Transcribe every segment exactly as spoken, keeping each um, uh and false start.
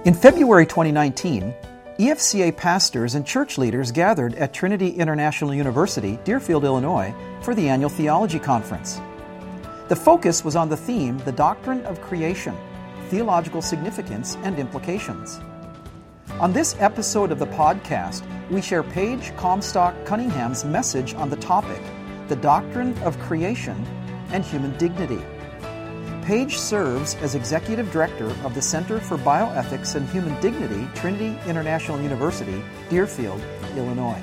In February twenty nineteen, E F C A pastors and church leaders gathered at Trinity International University, Deerfield, Illinois, for the annual theology conference. The focus was on the theme, The Doctrine of Creation, Theological Significance and Implications. On this episode of the podcast, we share Paige Comstock Cunningham's message on the topic, The Doctrine of Creation and Human Dignity. Paige serves as Executive Director of the Center for Bioethics and Human Dignity, Trinity International University, Deerfield, Illinois.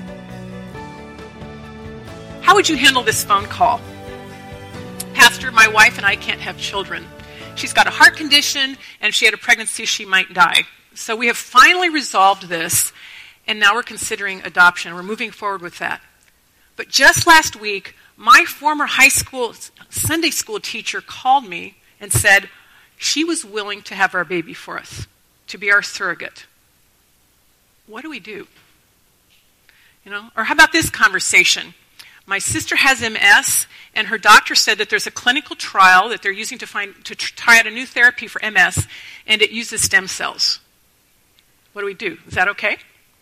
How would you handle this phone call? Pastor, my wife and I can't have children. She's got a heart condition, and if she had a pregnancy, she might die. So we have finally resolved this, and now we're considering adoption. We're moving forward with that. But just last week, my former high school Sunday school teacher called me and said she was willing to have our baby for us, to be our surrogate. What do we do? You know, or how about this conversation? My sister has M S, and her doctor said that there's a clinical trial that they're using to find to try out a new therapy for M S, and it uses stem cells. What do we do? Is that okay?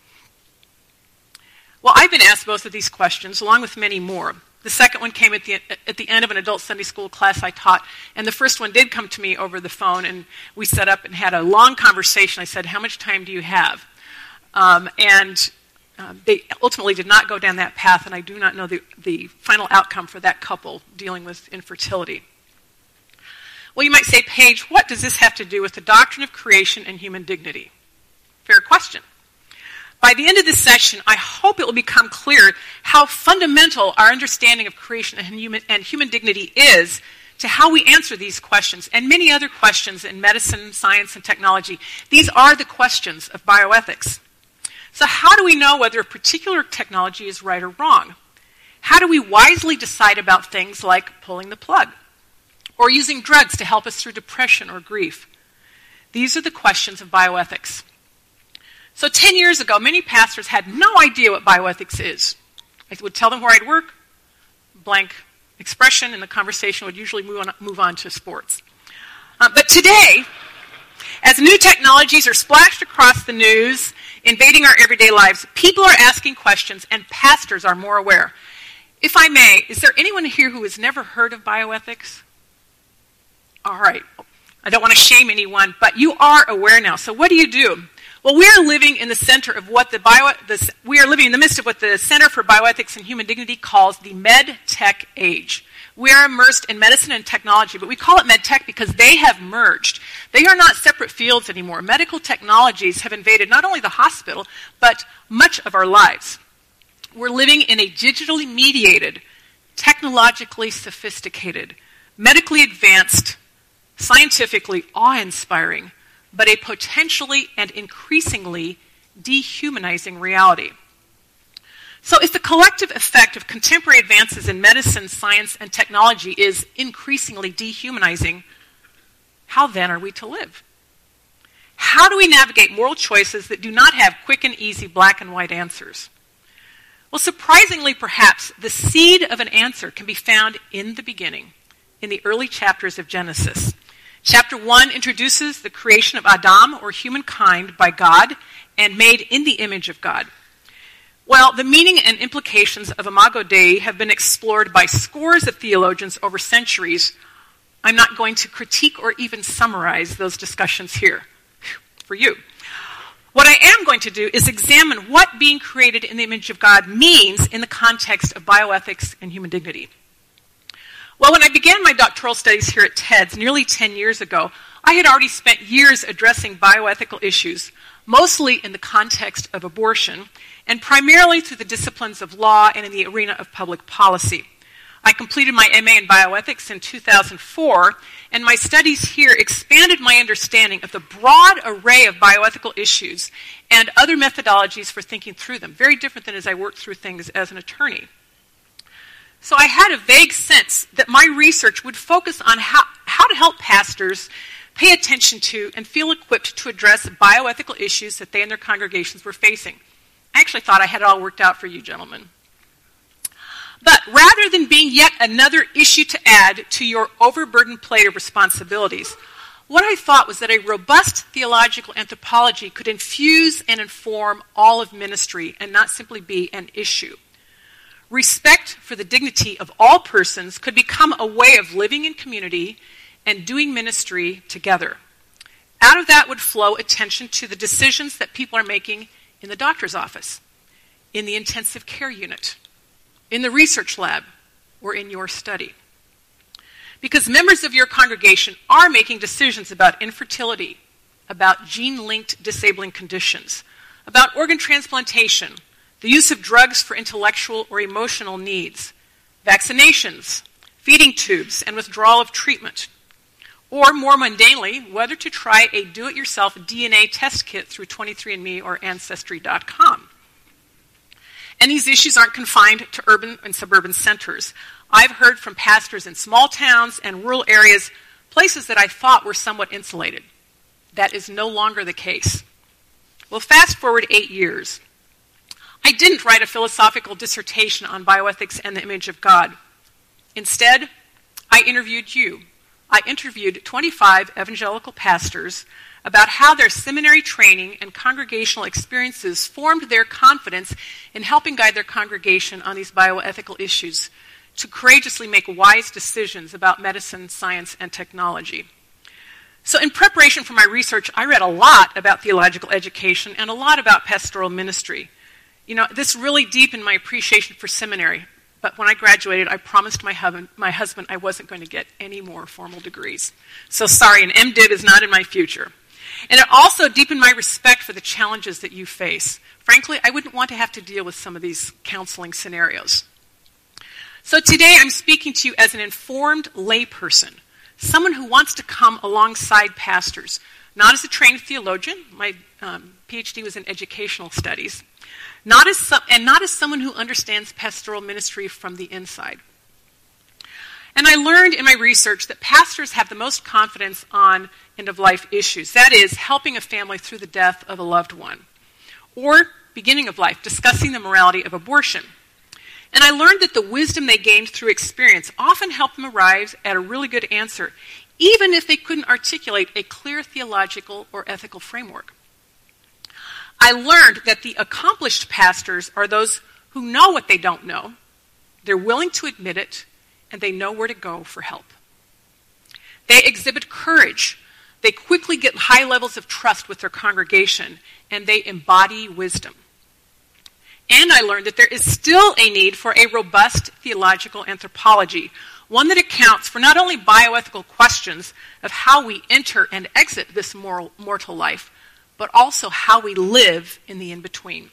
Well, I've been asked both of these questions, along with many more. The second one came at the at the end of an adult Sunday school class I taught, and the first one did come to me over the phone, and we set up and had a long conversation. I said, how much time do you have? Um, and uh, they ultimately did not go down that path, and I do not know the, the final outcome for that couple dealing with infertility. Well, you might say, Paige, what does this have to do with the doctrine of creation and human dignity? Fair question. By the end of this session, I hope it will become clear how fundamental our understanding of creation and human, and human dignity is to how we answer these questions and many other questions in medicine, science, and technology. These are the questions of bioethics. So how do we know whether a particular technology is right or wrong? How do we wisely decide about things like pulling the plug or using drugs to help us through depression or grief? These are the questions of bioethics. So ten years ago, many pastors had no idea what bioethics is. I would tell them where I'd work, blank expression, and the conversation would usually move on, move on to sports. Uh, but today, as new technologies are splashed across the news, invading our everyday lives, people are asking questions, and pastors are more aware. If I may, is there anyone here who has never heard of bioethics? All right. I don't want to shame anyone, but you are aware now. So what do you do? Well, we are living in the center of what the bio, the, we are living in the midst of what the Center for Bioethics and Human Dignity calls the med tech age. We are immersed in medicine and technology, but we call it med tech because they have merged. They are not separate fields anymore. Medical technologies have invaded not only the hospital, but much of our lives. We're living in a digitally mediated, technologically sophisticated, medically advanced, scientifically awe-inspiring, but a potentially and increasingly dehumanizing reality. So if the collective effect of contemporary advances in medicine, science, and technology is increasingly dehumanizing, how then are we to live? How do we navigate moral choices that do not have quick and easy black and white answers? Well, surprisingly, perhaps, the seed of an answer can be found in the beginning, in the early chapters of Genesis. Chapter one introduces the creation of Adam, or humankind, by God and made in the image of God. Well, the meaning and implications of Imago Dei have been explored by scores of theologians over centuries. I'm not going to critique or even summarize those discussions here for you. What I am going to do is examine what being created in the image of God means in the context of bioethics and human dignity. Well, when I began my doctoral studies here at TEDS nearly ten years ago, I had already spent years addressing bioethical issues, mostly in the context of abortion, and primarily through the disciplines of law and in the arena of public policy. I completed my M A in bioethics in two thousand four, and my studies here expanded my understanding of the broad array of bioethical issues and other methodologies for thinking through them, very different than as I worked through things as an attorney. So I had a vague sense that my research would focus on how, how to help pastors pay attention to and feel equipped to address bioethical issues that they and their congregations were facing. I actually thought I had it all worked out for you, gentlemen. But rather than being yet another issue to add to your overburdened plate of responsibilities, what I thought was that a robust theological anthropology could infuse and inform all of ministry and not simply be an issue. Respect for the dignity of all persons could become a way of living in community and doing ministry together. Out of that would flow attention to the decisions that people are making in the doctor's office, in the intensive care unit, in the research lab, or in your study. Because members of your congregation are making decisions about infertility, about gene-linked disabling conditions, about organ transplantation, the use of drugs for intellectual or emotional needs, vaccinations, feeding tubes, and withdrawal of treatment, or more mundanely, whether to try a do-it-yourself D N A test kit through twenty-three and me or Ancestry dot com. And these issues aren't confined to urban and suburban centers. I've heard from pastors in small towns and rural areas, places that I thought were somewhat insulated. That is no longer the case. Well, fast forward eight years. I didn't write a philosophical dissertation on bioethics and the image of God. Instead, I interviewed you. I interviewed twenty-five evangelical pastors about how their seminary training and congregational experiences formed their confidence in helping guide their congregation on these bioethical issues to courageously make wise decisions about medicine, science, and technology. So in preparation for my research, I read a lot about theological education and a lot about pastoral ministry. You know, this really deepened my appreciation for seminary. But when I graduated, I promised my, hub- my husband I wasn't going to get any more formal degrees. So sorry, an MDiv is not in my future. And it also deepened my respect for the challenges that you face. Frankly, I wouldn't want to have to deal with some of these counseling scenarios. So today I'm speaking to you as an informed layperson, someone who wants to come alongside pastors, not as a trained theologian. My um, PhD was in educational studies. Not as some, and not as someone who understands pastoral ministry from the inside. And I learned in my research that pastors have the most confidence on end-of-life issues. That is, helping a family through the death of a loved one. Or beginning of life, discussing the morality of abortion. And I learned that the wisdom they gained through experience often helped them arrive at a really good answer, even if they couldn't articulate a clear theological or ethical framework. I learned that the accomplished pastors are those who know what they don't know, they're willing to admit it, and they know where to go for help. They exhibit courage, they quickly get high levels of trust with their congregation, and they embody wisdom. And I learned that there is still a need for a robust theological anthropology, one that accounts for not only bioethical questions of how we enter and exit this moral, mortal life, but also how we live in the in-between.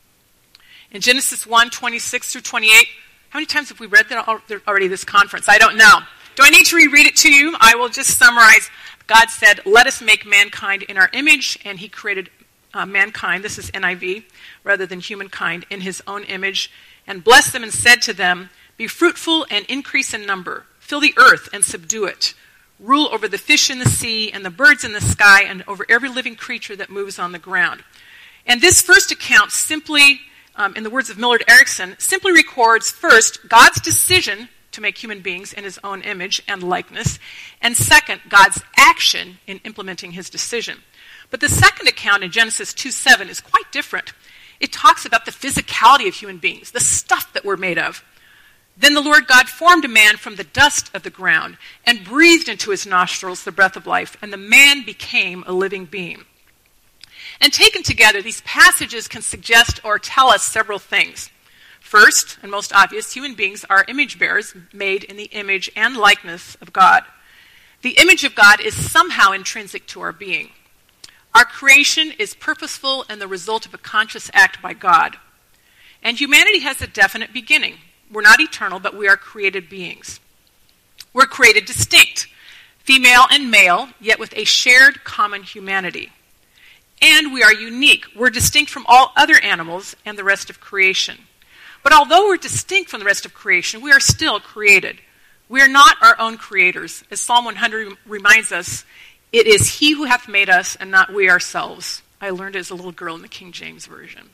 In Genesis one, twenty-six through twenty-eight, how many times have we read that already this conference? I don't know. Do I need to reread it to you? I will just summarize. God said, let us make mankind in our image, and he created uh, mankind, this is N I V, rather than humankind, in his own image, and blessed them and said to them, be fruitful and increase in number, fill the earth and subdue it. Rule over the fish in the sea and the birds in the sky and over every living creature that moves on the ground. And this first account simply, um, in the words of Millard Erickson, simply records first God's decision to make human beings in his own image and likeness, and second, God's action in implementing his decision. But the second account in Genesis two seven is quite different. It talks about the physicality of human beings, the stuff that we're made of. Then the Lord God formed a man from the dust of the ground and breathed into his nostrils the breath of life, and the man became a living being. And taken together, these passages can suggest or tell us several things. First, and most obvious, human beings are image bearers made in the image and likeness of God. The image of God is somehow intrinsic to our being. Our creation is purposeful and the result of a conscious act by God. And humanity has a definite beginning. We're not eternal, but we are created beings. We're created distinct, female and male, yet with a shared common humanity. And we are unique. We're distinct from all other animals and the rest of creation. But although we're distinct from the rest of creation, we are still created. We are not our own creators. As Psalm one hundred reminds us, it is he who hath made us and not we ourselves. I learned it as a little girl in the King James Version.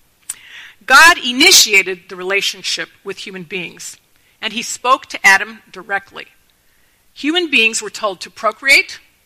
God initiated the relationship with human beings, and he spoke to Adam directly. Human beings were told to procreate,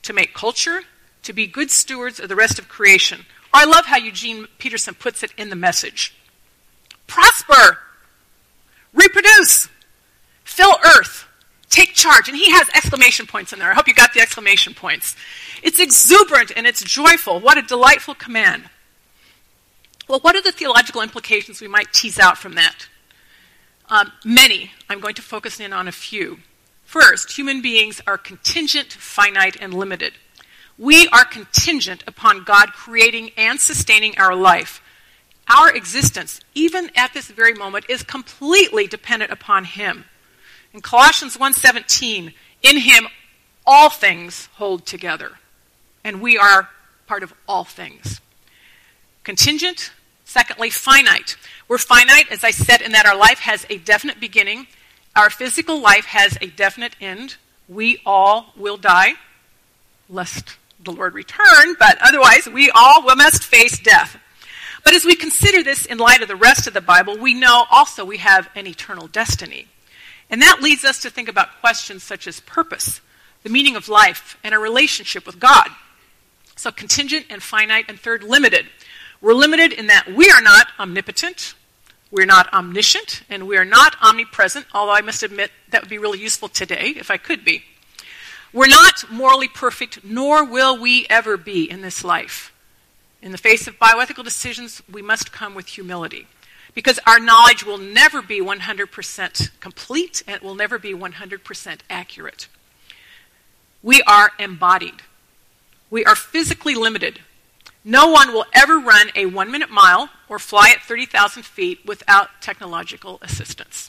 to make culture, to be good stewards of the rest of creation. Or I love how Eugene Peterson puts it in The Message. Prosper, reproduce, fill earth, take charge. And he has exclamation points in there. I hope you got the exclamation points. It's exuberant and it's joyful. What a delightful command. Well, what are the theological implications we might tease out from that? Um, many. I'm going to focus in on a few. First, human beings are contingent, finite, and limited. We are contingent upon God creating and sustaining our life. Our existence, even at this very moment, is completely dependent upon Him. In Colossians one seventeen, in Him all things hold together. And we are part of all things. Contingent, secondly, finite. We're finite, as I said, in that our life has a definite beginning. Our physical life has a definite end. We all will die, lest the Lord return, but otherwise we all must face death. But as we consider this in light of the rest of the Bible, we know also we have an eternal destiny. And that leads us to think about questions such as purpose, the meaning of life, and our relationship with God. So contingent and finite, and third, limited. We're limited in that we are not omnipotent, we're not omniscient, and we are not omnipresent, although I must admit that would be really useful today if I could be. We're not morally perfect, nor will we ever be in this life. In the face of bioethical decisions, we must come with humility, because our knowledge will never be one hundred percent complete, and it will never be one hundred percent accurate. We are embodied. We are physically limited. No one will ever run a one-minute mile or fly at thirty thousand feet without technological assistance.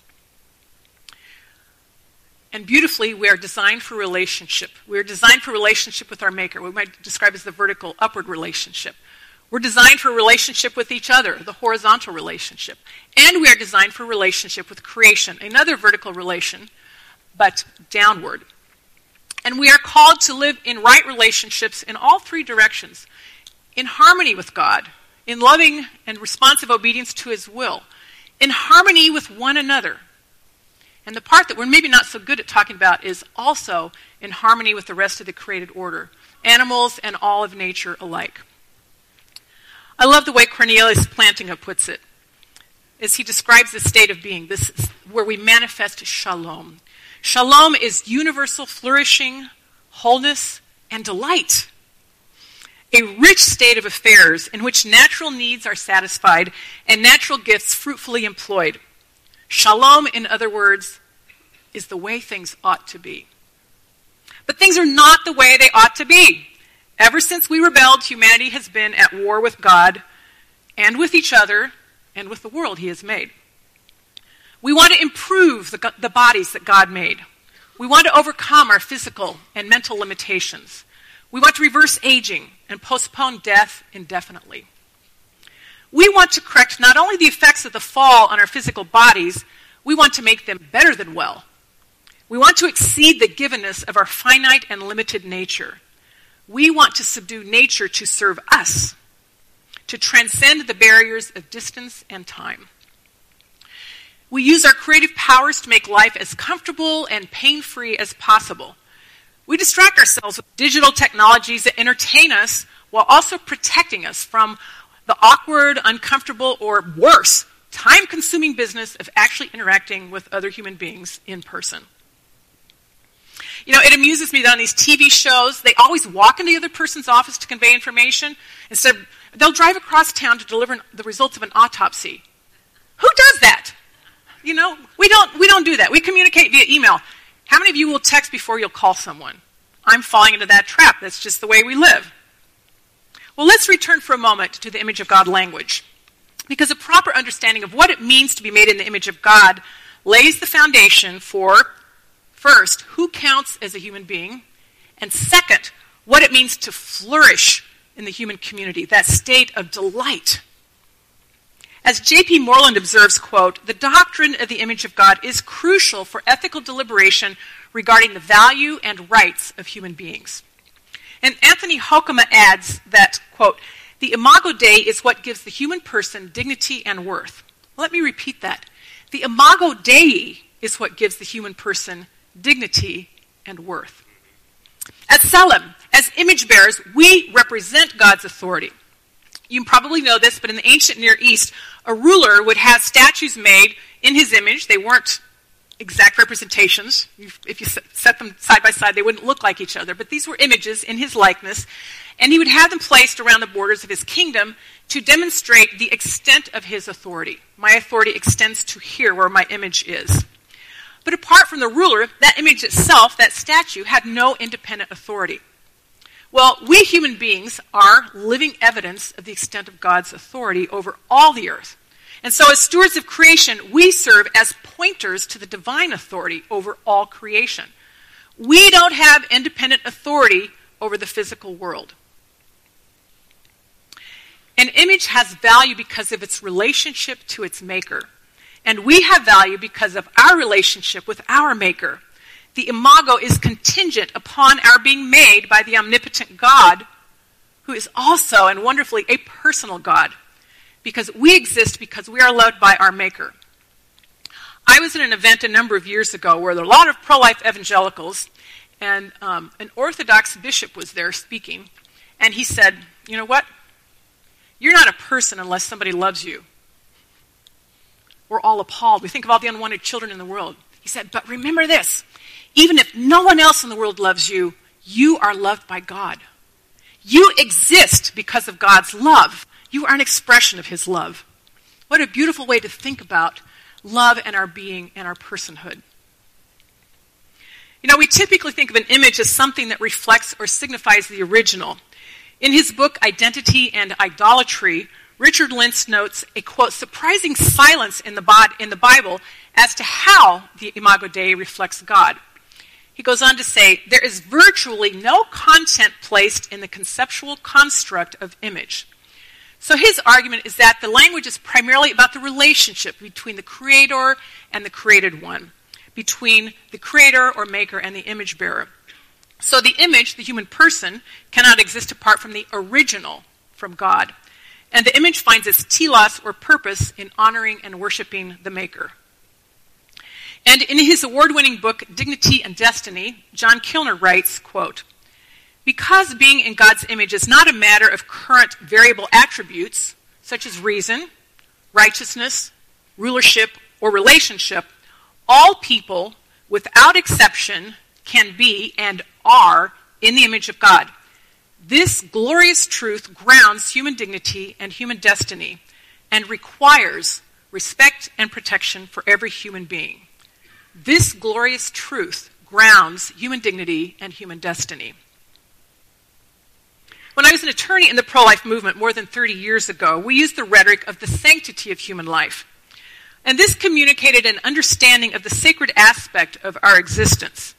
And beautifully, we are designed for relationship. We are designed for relationship with our Maker, what we might describe as the vertical upward relationship. We're designed for relationship with each other, the horizontal relationship. And we are designed for relationship with creation, another vertical relation, but downward. And we are called to live in right relationships in all three directions, in harmony with God, in loving and responsive obedience to His will, in harmony with one another. And the part that we're maybe not so good at talking about is also in harmony with the rest of the created order, animals and all of nature alike. I love the way Cornelius Plantinga puts it, as he describes this state of being, this is where we manifest shalom. Shalom is universal flourishing, wholeness, and delight. A rich state of affairs in which natural needs are satisfied and natural gifts fruitfully employed. Shalom, in other words, is the way things ought to be. But things are not the way they ought to be. Ever since we rebelled, humanity has been at war with God and with each other and with the world He has made. We want to improve the, the bodies that God made. We want to overcome our physical and mental limitations. We want to reverse aging and postpone death indefinitely. We want to correct not only the effects of the fall on our physical bodies, we want to make them better than well. We want to exceed the givenness of our finite and limited nature. We want to subdue nature to serve us, to transcend the barriers of distance and time. We use our creative powers to make life as comfortable and pain-free as possible. We distract ourselves with digital technologies that entertain us while also protecting us from the awkward, uncomfortable, or worse, time-consuming business of actually interacting with other human beings in person. You know, it amuses me that on these T V shows, they always walk into the other person's office to convey information. Instead, they'll drive across town to deliver the results of an autopsy. Who does that? You know, we don't, we don't do that. We communicate via email. How many of you will text before you'll call someone? I'm falling into that trap. That's just the way we live. Well, let's return for a moment to the image of God language, because a proper understanding of what it means to be made in the image of God lays the foundation for, first, who counts as a human being, and second, what it means to flourish in the human community, that state of delight. As J P Moreland observes, quote, the doctrine of the image of God is crucial for ethical deliberation regarding the value and rights of human beings. And Anthony Hoekema adds that, quote, the imago Dei is what gives the human person dignity and worth. Let me repeat that. The imago Dei is what gives the human person dignity and worth. At Salem, as image bearers, we represent God's authority. You probably know this, but in the ancient Near East, a ruler would have statues made in his image. They weren't exact representations. If you set them side by side, they wouldn't look like each other, but these were images in his likeness, and he would have them placed around the borders of his kingdom to demonstrate the extent of his authority. My authority extends to here where my image is. But apart from the ruler, that image itself, that statue, had no independent authority. Well, we human beings are living evidence of the extent of God's authority over all the earth. And so as stewards of creation, we serve as pointers to the divine authority over all creation. We don't have independent authority over the physical world. An image has value because of its relationship to its maker. And we have value because of our relationship with our maker. The imago is contingent upon our being made by the omnipotent God, who is also, and wonderfully, a personal God. Because we exist because we are loved by our maker. I was at an event a number of years ago where there were a lot of pro-life evangelicals, and um, an Orthodox bishop was there speaking, and he said, you know what? You're not a person unless somebody loves you. We're all appalled. We think of all the unwanted children in the world. He said, but remember this. Even if no one else in the world loves you, you are loved by God. You exist because of God's love. You are an expression of his love. What a beautiful way to think about love and our being and our personhood. You know, we typically think of an image as something that reflects or signifies the original. In his book, Identity and Idolatry, Richard Lentz notes a, quote, surprising silence in the, bod- in the Bible as to how the Imago Dei reflects God. He goes on to say, there is virtually no content placed in the conceptual construct of image. So his argument is that the language is primarily about the relationship between the creator and the created one, between the creator or maker and the image bearer. So the image, the human person, cannot exist apart from the original from God. And the image finds its telos or purpose in honoring and worshiping the maker. And in his award-winning book, Dignity and Destiny, John Kilner writes, quote, because being in God's image is not a matter of current variable attributes, such as reason, righteousness, rulership, or relationship, all people, without exception, can be and are in the image of God. This glorious truth grounds human dignity and human destiny and requires respect and protection for every human being. This glorious truth grounds human dignity and human destiny. When I was an attorney in the pro-life movement more than thirty years ago, we used the rhetoric of the sanctity of human life. And this communicated an understanding of the sacred aspect of our existence.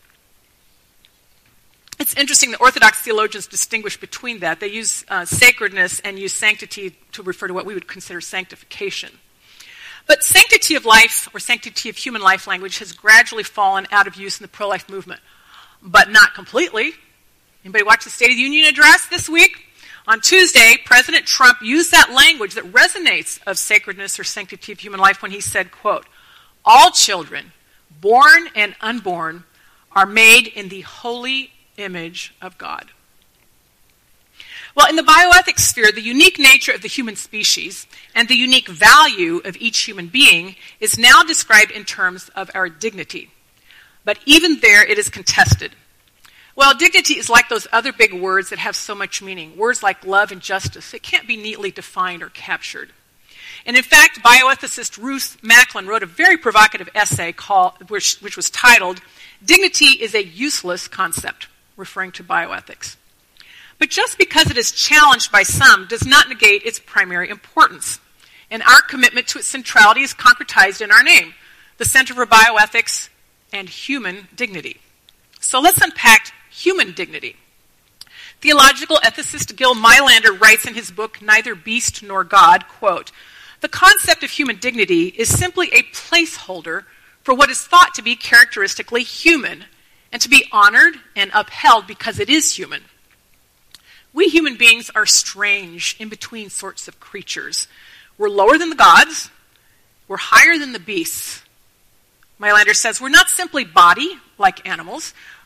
It's interesting that Orthodox theologians distinguish between that. They use uh, sacredness and use sanctity to refer to what we would consider sanctification. But sanctity of life, or sanctity of human life language, has gradually fallen out of use in the pro-life movement, but not completely. Anybody watch the State of the Union address this week? On Tuesday, President Trump used that language that resonates of sacredness or sanctity of human life when he said, quote, all children, born and unborn, are made in the holy image of God. Well, in the bioethics sphere, the unique nature of the human species and the unique value of each human being is now described in terms of our dignity. But even there, it is contested. Well, dignity is like those other big words that have so much meaning. Words like love and justice. It can't be neatly defined or captured. And in fact, bioethicist Ruth Macklin wrote a very provocative essay called, which, which was titled, Dignity is a Useless Concept, referring to bioethics. But just because it is challenged by some does not negate its primary importance. And our commitment to its centrality is concretized in our name, the Center for Bioethics and Human Dignity. So let's unpack human dignity. Theological ethicist Gil Meilander writes in his book, Neither Beast Nor God, quote, the concept of human dignity is simply a placeholder for what is thought to be characteristically human and to be honored and upheld because it is human. We human beings are strange, in-between sorts of creatures. We're lower than the gods. We're higher than the beasts. Meilander says we're not simply body, like animals,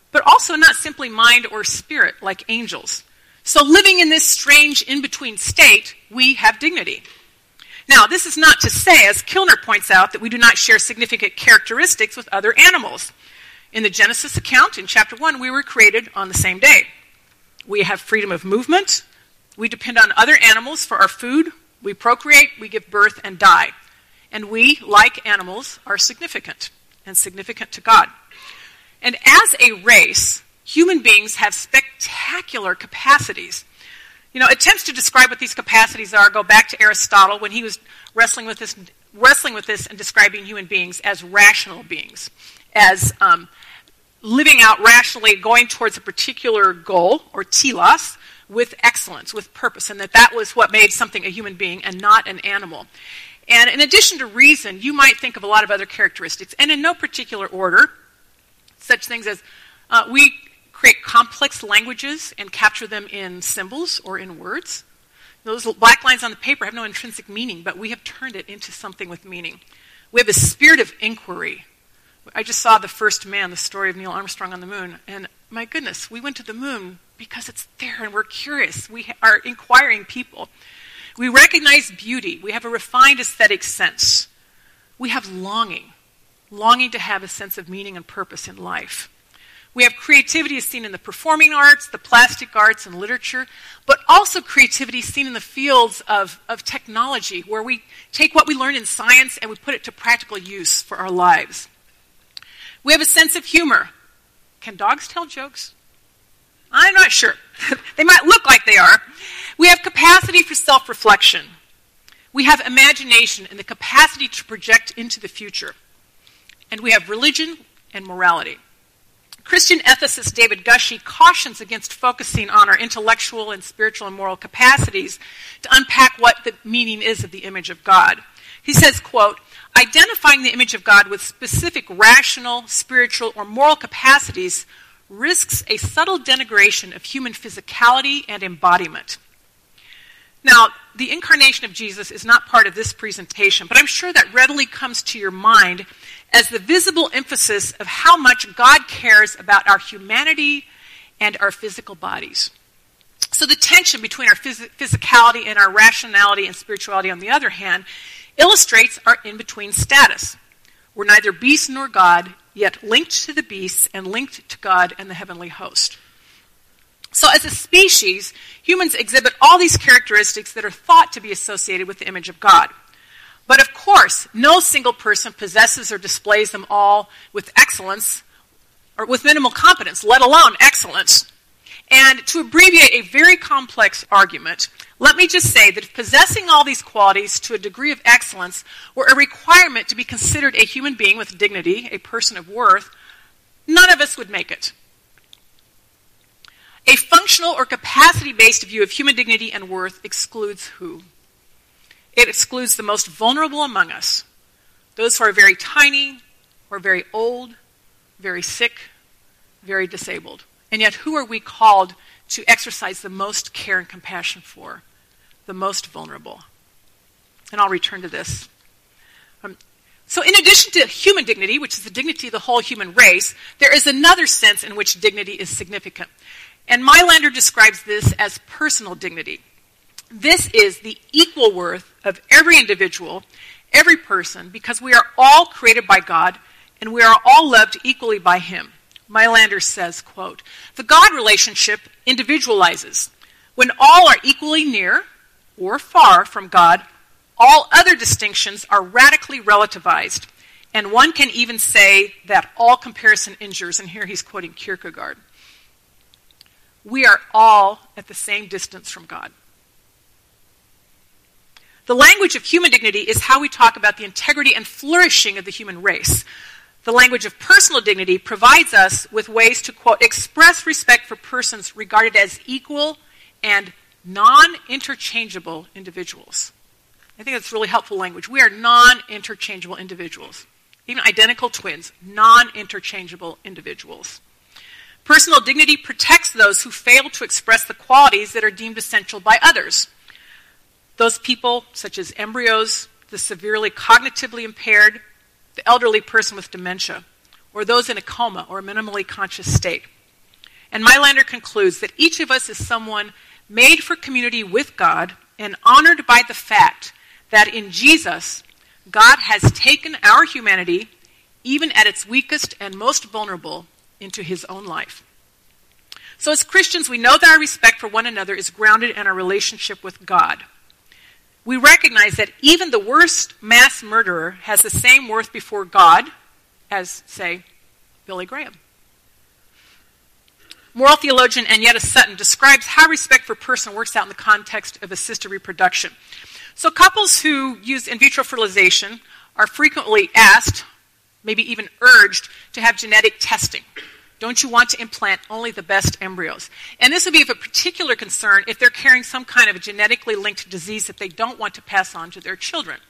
but also not simply mind or spirit like angels. So living in this strange in-between state, we have dignity. Now, this is not to say, as Kilner points out, that we do not share significant characteristics with other animals. In the Genesis account, in chapter one, we were created on the same day. We have freedom of movement. We depend on other animals for our food. We procreate, we give birth, and die. And we, like animals, are significant, and significant to God. And as a race, human beings have spectacular capacities. You know, attempts to describe what these capacities are go back to Aristotle when he was wrestling with this, wrestling with this and describing human beings as rational beings, as um, living out rationally, going towards a particular goal, or telos, with excellence, with purpose, and that that was what made something a human being and not an animal. And in addition to reason, you might think of a lot of other characteristics, and in no particular order, such things as uh, we create complex languages and capture them in symbols or in words. Those black lines on the paper have no intrinsic meaning, but we have turned it into something with meaning. We have a spirit of inquiry. I just saw The First Man, the story of Neil Armstrong on the moon, and my goodness, we went to the moon because it's there and we're curious. We are inquiring people. We recognize beauty. We have a refined aesthetic sense. We have longing, longing to have a sense of meaning and purpose in life. We have creativity as seen in the performing arts, the plastic arts, and literature, but also creativity seen in the fields of, of technology, where we take what we learn in science and we put it to practical use for our lives. We have a sense of humor. Can dogs tell jokes? I'm not sure. They might look like they are. We have capacity for self-reflection. We have imagination and the capacity to project into the future. And we have religion and morality. Christian ethicist David Gushee cautions against focusing on our intellectual and spiritual and moral capacities to unpack what the meaning is of the image of God. He says, quote, identifying the image of God with specific rational, spiritual, or moral capacities risks a subtle denigration of human physicality and embodiment. Now, the incarnation of Jesus is not part of this presentation, but I'm sure that readily comes to your mind as the visible emphasis of how much God cares about our humanity and our physical bodies. So the tension between our phys- physicality and our rationality and spirituality, on the other hand, illustrates our in-between status. We're neither beast nor God, yet linked to the beasts and linked to God and the heavenly host. So as a species, humans exhibit all these characteristics that are thought to be associated with the image of God. But of course, no single person possesses or displays them all with excellence, or with minimal competence, let alone excellence. And to abbreviate a very complex argument, let me just say that if possessing all these qualities to a degree of excellence were a requirement to be considered a human being with dignity, a person of worth, none of us would make it. A functional or capacity-based view of human dignity and worth excludes who? It excludes the most vulnerable among us, those who are very tiny, or very old, very sick, very disabled. And yet, who are we called to exercise the most care and compassion for? The most vulnerable. And I'll return to this. Um, so in addition to human dignity, which is the dignity of the whole human race, there is another sense in which dignity is significant. And Mailander describes this as personal dignity. This is the equal worth of every individual, every person, because we are all created by God and we are all loved equally by Him. Mailander says, quote, the God relationship individualizes. When all are equally near or far from God, all other distinctions are radically relativized. And one can even say that all comparison injures, and here he's quoting Kierkegaard. We are all at the same distance from God. The language of human dignity is how we talk about the integrity and flourishing of the human race. The language of personal dignity provides us with ways to, quote, express respect for persons regarded as equal and non-interchangeable individuals. I think that's really helpful language. We are non-interchangeable individuals. Even identical twins, non-interchangeable individuals. Personal dignity protects those who fail to express the qualities that are deemed essential by others. Those people, such as embryos, the severely cognitively impaired, the elderly person with dementia, or those in a coma or minimally conscious state. And Meilander concludes that each of us is someone made for community with God and honored by the fact that in Jesus, God has taken our humanity, even at its weakest and most vulnerable, into his own life. So as Christians, we know that our respect for one another is grounded in our relationship with God. We recognize that even the worst mass murderer has the same worth before God as, say, Billy Graham. Moral theologian Annetta Sutton describes how respect for person works out in the context of assisted reproduction. So couples who use in vitro fertilization are frequently asked, maybe even urged, to have genetic testing. Don't you want to implant only the best embryos? And this would be of a particular concern if they're carrying some kind of a genetically linked disease that they don't want to pass on to their children.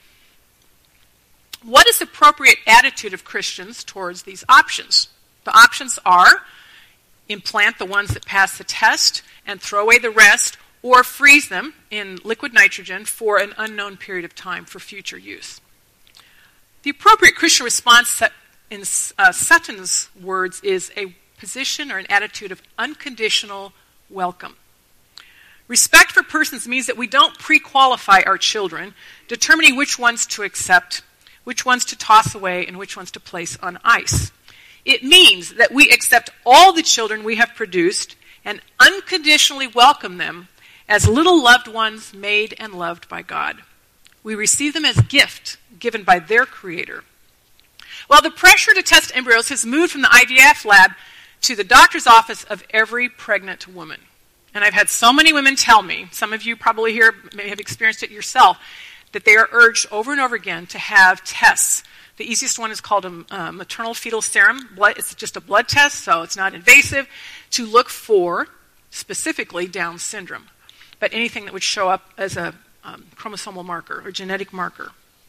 What is the appropriate attitude of Christians towards these options? The options are implant the ones that pass the test and throw away the rest, or freeze them in liquid nitrogen for an unknown period of time for future use. The appropriate Christian response in uh, Sutton's words is a position or an attitude of unconditional welcome. Respect for persons means that we don't pre-qualify our children, determining which ones to accept, which ones to toss away, and which ones to place on ice. It means that we accept all the children we have produced and unconditionally welcome them as little loved ones made and loved by God. We receive them as gift given by their Creator. Well, the pressure to test embryos has moved from the I V F lab to the doctor's office of every pregnant woman. And I've had so many women tell me, some of you probably here may have experienced it yourself, that they are urged over and over again to have tests. The easiest one is called a uh, maternal fetal serum. Blood, it's just a blood test, so it's not invasive, to look for, specifically, Down syndrome. But anything that would show up as a um, chromosomal marker or genetic marker.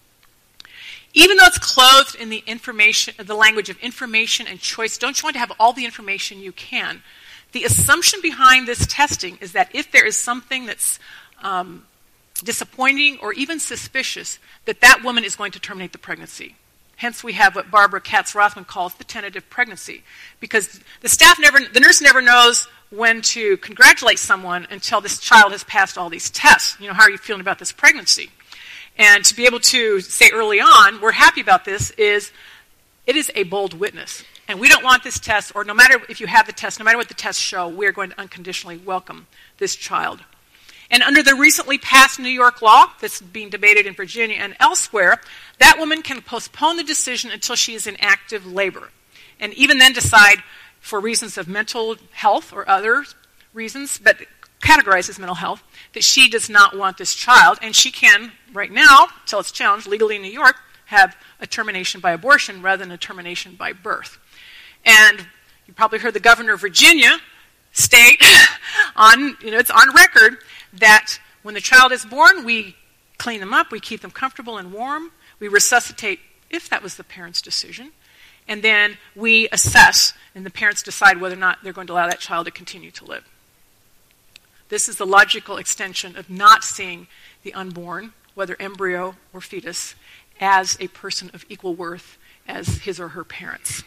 Even though it's clothed in the information, the language of information and choice, don't you want to have all the information you can? The assumption behind this testing is that if there is something that's um, disappointing or even suspicious, that that woman is going to terminate the pregnancy. Hence, we have what Barbara Katz-Rothman calls the tentative pregnancy, because the staff never, the nurse never knows when to congratulate someone until this child has passed all these tests. You know, how are you feeling about this pregnancy? And to be able to say early on, we're happy about this, is it is a bold witness. And we don't want this test, or no matter if you have the test, no matter what the tests show, we are going to unconditionally welcome this child. And under the recently passed New York law that's being debated in Virginia and elsewhere, that woman can postpone the decision until she is in active labor. And even then decide, for reasons of mental health or other reasons, but categorized as mental health, that she does not want this child. And she can, right now, until it's challenged legally in New York, have a termination by abortion rather than a termination by birth. And you probably heard the governor of Virginia state on, you know, it's on record that when the child is born, we clean them up, we keep them comfortable and warm, we resuscitate if that was the parent's decision, and then we assess, and the parents decide whether or not they're going to allow that child to continue to live. This is the logical extension of not seeing the unborn, whether embryo or fetus, as a person of equal worth as his or her parents.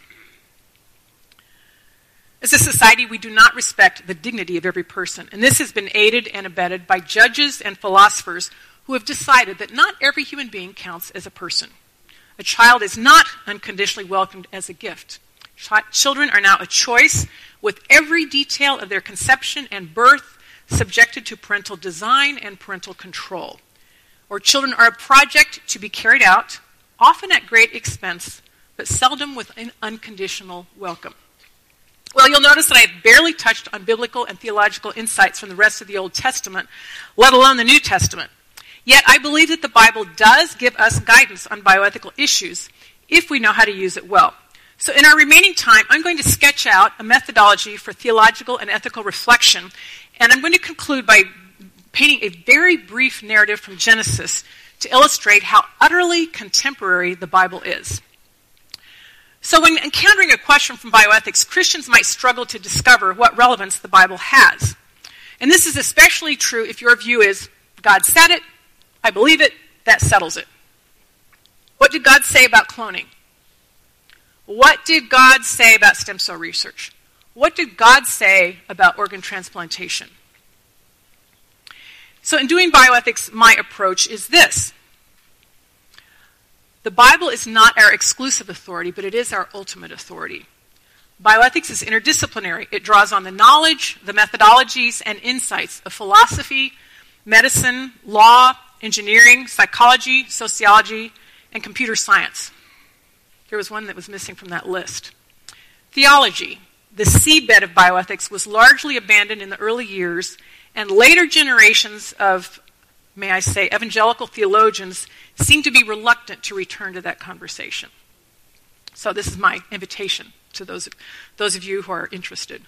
As a society, we do not respect the dignity of every person, and this has been aided and abetted by judges and philosophers who have decided that not every human being counts as a person. A child is not unconditionally welcomed as a gift. Ch- children are now a choice, with every detail of their conception and birth subjected to parental design and parental control. Or children are a project to be carried out, often at great expense, but seldom with an unconditional welcome. Well, you'll notice that I've barely touched on biblical and theological insights from the rest of the Old Testament, let alone the New Testament. Yet I believe that the Bible does give us guidance on bioethical issues if we know how to use it well. So in our remaining time, I'm going to sketch out a methodology for theological and ethical reflection, and I'm going to conclude by painting a very brief narrative from Genesis to illustrate how utterly contemporary the Bible is. So when encountering a question from bioethics, Christians might struggle to discover what relevance the Bible has. And this is especially true if your view is, God said it, I believe it, that settles it. What did God say about cloning? What did God say about stem cell research? What did God say about organ transplantation? So in doing bioethics, my approach is this. The Bible is not our exclusive authority, but it is our ultimate authority. Bioethics is interdisciplinary. It draws on the knowledge, the methodologies, and insights of philosophy, medicine, law, engineering, psychology, sociology, and computer science. There was one that was missing from that list. Theology, the seedbed of bioethics, was largely abandoned in the early years, and later generations of, may I say, evangelical theologians seem to be reluctant to return to that conversation. So this is my invitation to those, those of you who are interested.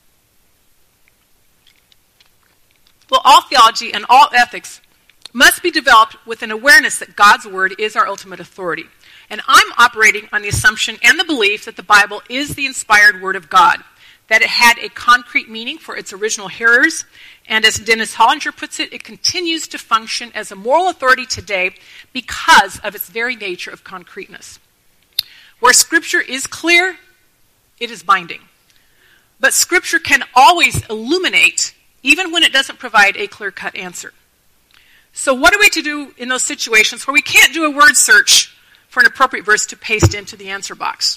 Well, all theology and all ethics must be developed with an awareness that God's word is our ultimate authority. And I'm operating on the assumption and the belief that the Bible is the inspired word of God, that it had a concrete meaning for its original hearers, and as Dennis Hollinger puts it, it continues to function as a moral authority today because of its very nature of concreteness. Where Scripture is clear, it is binding. But Scripture can always illuminate, even when it doesn't provide a clear-cut answer. So what are we to do in those situations where we can't do a word search for an appropriate verse to paste into the answer box?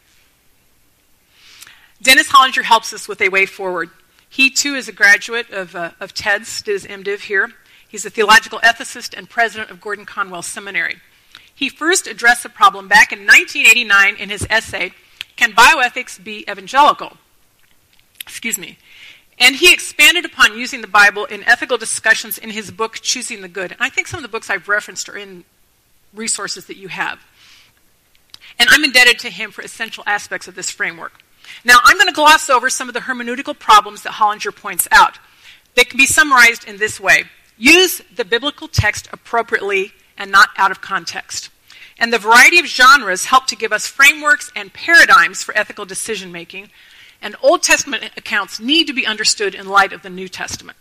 Dennis Hollinger helps us with a way forward. He, too, is a graduate of, uh, of T E D S, did his MDiv here. He's a theological ethicist and president of Gordon Conwell Seminary. He first addressed the problem back in nineteen eighty-nine in his essay, Can Bioethics Be Evangelical? Excuse me. And he expanded upon using the Bible in ethical discussions in his book, Choosing the Good. And I think some of the books I've referenced are in resources that you have. And I'm indebted to him for essential aspects of this framework. Now, I'm going to gloss over some of the hermeneutical problems that Hollinger points out. They can be summarized in this way. Use the biblical text appropriately and not out of context. And the variety of genres help to give us frameworks and paradigms for ethical decision-making, and Old Testament accounts need to be understood in light of the New Testament.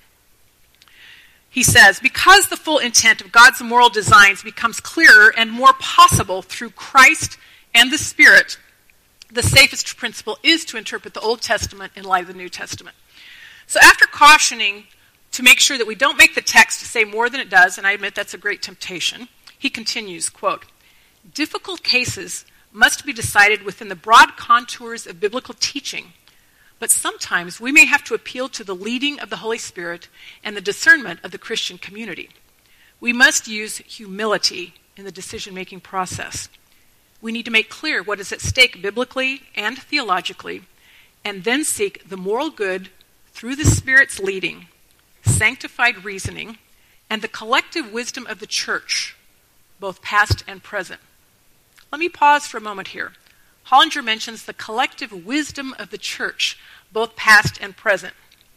He says, because the full intent of God's moral designs becomes clearer and more possible through Christ and the Spirit, the safest principle is to interpret the Old Testament in light of the New Testament. So after cautioning to make sure that we don't make the text say more than it does, and I admit that's a great temptation, he continues, quote, difficult cases must be decided within the broad contours of biblical teaching, but sometimes we may have to appeal to the leading of the Holy Spirit and the discernment of the Christian community. We must use humility in the decision-making process. We need to make clear what is at stake biblically and theologically, and then seek the moral good through the Spirit's leading, sanctified reasoning, and the collective wisdom of the church, both past and present. Let me pause for a moment here. Hollinger mentions the collective wisdom of the church, both past and present.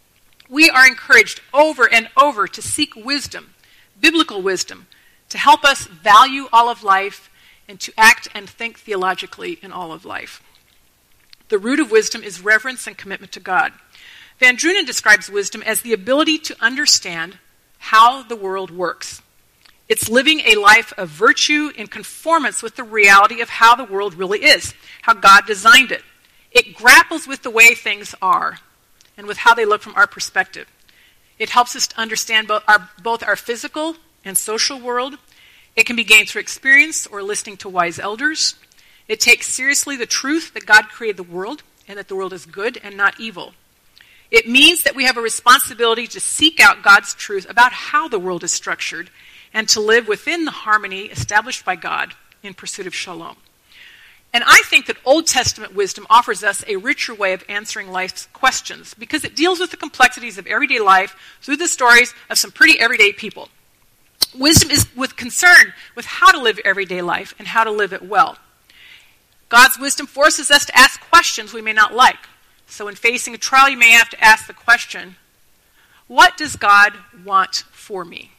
We are encouraged over and over to seek wisdom, biblical wisdom, to help us value all of life and to act and think theologically in all of life. The root of wisdom is reverence and commitment to God. Van Drunen describes wisdom as the ability to understand how the world works. It's living a life of virtue in conformance with the reality of how the world really is, how God designed it. It grapples with the way things are and with how they look from our perspective. It helps us to understand both our, both our physical and social world. It can be gained through experience or listening to wise elders. It takes seriously the truth that God created the world and that the world is good and not evil. It means that we have a responsibility to seek out God's truth about how the world is structured and to live within the harmony established by God in pursuit of shalom. And I think that Old Testament wisdom offers us a richer way of answering life's questions because it deals with the complexities of everyday life through the stories of some pretty everyday people. Wisdom is with concern with how to live everyday life and how to live it well. God's wisdom forces us to ask questions we may not like. So in facing a trial, you may have to ask the question, what does God want for me?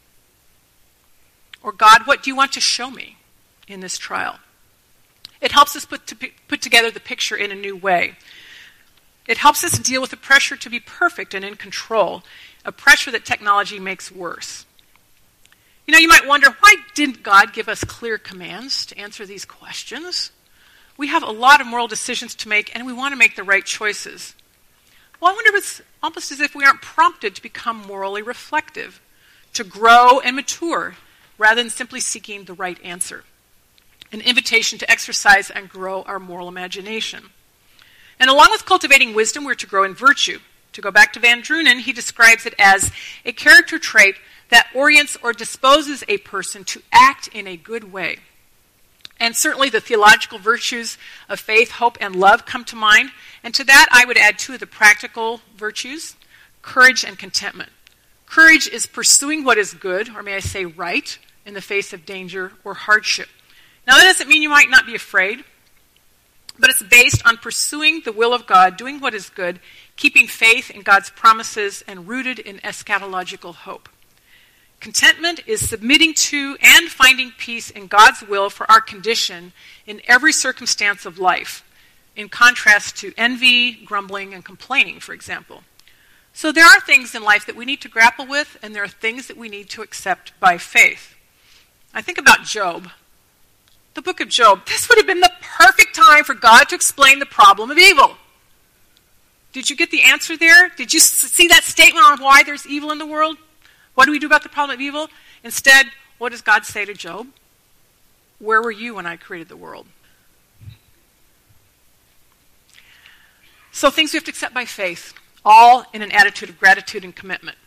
Or God, what do you want to show me in this trial? It helps us put, to, put together the picture in a new way. It helps us deal with the pressure to be perfect and in control, a pressure that technology makes worse. You know, you might wonder, why didn't God give us clear commands to answer these questions? We have a lot of moral decisions to make, and we want to make the right choices. Well, I wonder if it's almost as if we aren't prompted to become morally reflective, to grow and mature, rather than simply seeking the right answer. An invitation to exercise and grow our moral imagination. And along with cultivating wisdom, we're to grow in virtue. To go back to Van Drunen, he describes it as a character trait that orients or disposes a person to act in a good way. And certainly the theological virtues of faith, hope, and love come to mind. And to that I would add two of the practical virtues, courage and contentment. Courage is pursuing what is good, or may I say right, in the face of danger or hardship. Now that doesn't mean you might not be afraid, but it's based on pursuing the will of God, doing what is good, keeping faith in God's promises, and rooted in eschatological hope. Contentment is submitting to and finding peace in God's will for our condition in every circumstance of life, in contrast to envy, grumbling, and complaining, for example. So there are things in life that we need to grapple with, and there are things that we need to accept by faith. I think about Job. The book of Job. This would have been the perfect time for God to explain the problem of evil. Did you get the answer there? Did you see that statement on why there's evil in the world? What do we do about the problem of evil? Instead, what does God say to Job? Where were you when I created the world? So things we have to accept by faith, all in an attitude of gratitude and commitment.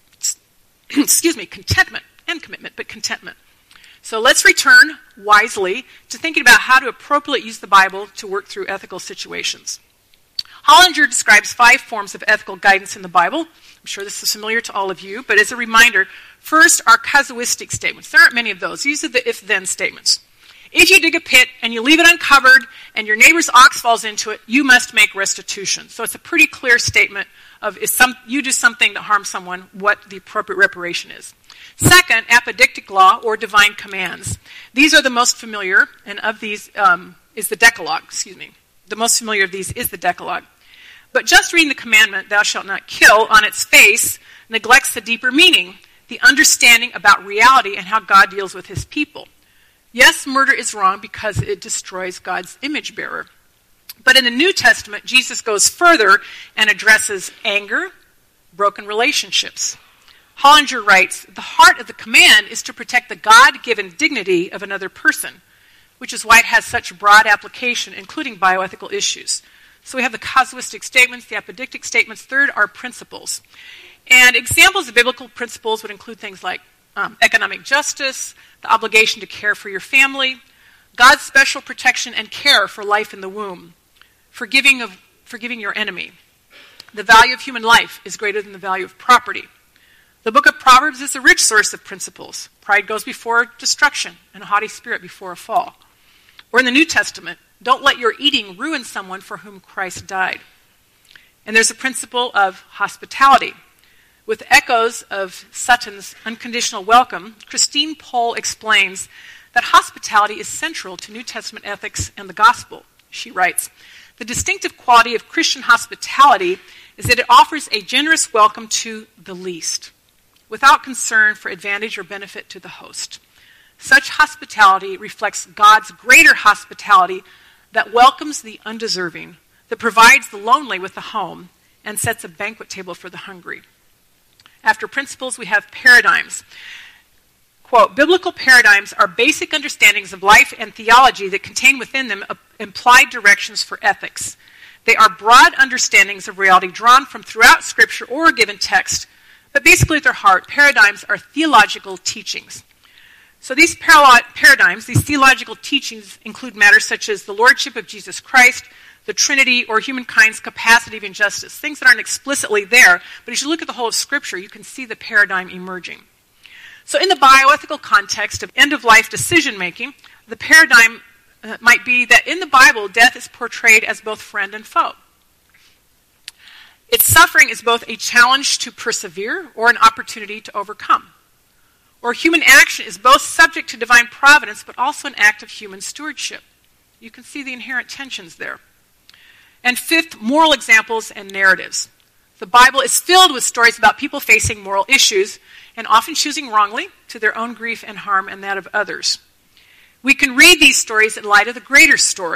Excuse me, contentment and commitment, but contentment. So let's return wisely to thinking about how to appropriately use the Bible to work through ethical situations. Hollinger describes five forms of ethical guidance in the Bible. I'm sure this is familiar to all of you, but as a reminder, first are casuistic statements. There aren't many of those. These are the if-then statements. If you dig a pit and you leave it uncovered and your neighbor's ox falls into it, you must make restitution. So it's a pretty clear statement of if some, you do something that harms someone, what the appropriate reparation is. Second, apodictic law or divine commands. These are the most familiar, and of these um, is the Decalogue, excuse me. The most familiar of these is the Decalogue. But just reading the commandment, thou shalt not kill, on its face, neglects the deeper meaning, the understanding about reality and how God deals with his people. Yes, murder is wrong because it destroys God's image bearer. But in the New Testament, Jesus goes further and addresses anger, broken relationships. Hollinger writes, the heart of the command is to protect the God-given dignity of another person, which is why it has such broad application, including bioethical issues. So we have the casuistic statements, the apodictic statements. Third are principles. And examples of biblical principles would include things like um, economic justice, the obligation to care for your family, God's special protection and care for life in the womb, forgiving of forgiving your enemy. The value of human life is greater than the value of property. The book of Proverbs is a rich source of principles. Pride goes before destruction, and a haughty spirit before a fall. Or in the New Testament, don't let your eating ruin someone for whom Christ died. And there's a principle of hospitality. With echoes of Sutton's unconditional welcome, Christine Pohl explains that hospitality is central to New Testament ethics and the gospel. She writes, the distinctive quality of Christian hospitality is that it offers a generous welcome to the least, without concern for advantage or benefit to the host. Such hospitality reflects God's greater hospitality that welcomes the undeserving, that provides the lonely with a home, and sets a banquet table for the hungry. After principles, we have paradigms. Quote, biblical paradigms are basic understandings of life and theology that contain within them implied directions for ethics. They are broad understandings of reality drawn from throughout Scripture or a given text, but basically at their heart, paradigms are theological teachings. So these paradigms, these theological teachings, include matters such as the lordship of Jesus Christ, the Trinity, or humankind's capacity of injustice, things that aren't explicitly there, but as you look at the whole of Scripture, you can see the paradigm emerging. So in the bioethical context of end-of-life decision-making, the paradigm uh, might be that in the Bible, death is portrayed as both friend and foe. Its suffering is both a challenge to persevere or an opportunity to overcome. Or human action is both subject to divine providence, but also an act of human stewardship. You can see the inherent tensions there. And fifth, moral examples and narratives. The Bible is filled with stories about people facing moral issues and often choosing wrongly to their own grief and harm and that of others. We can read these stories in light of the greater story,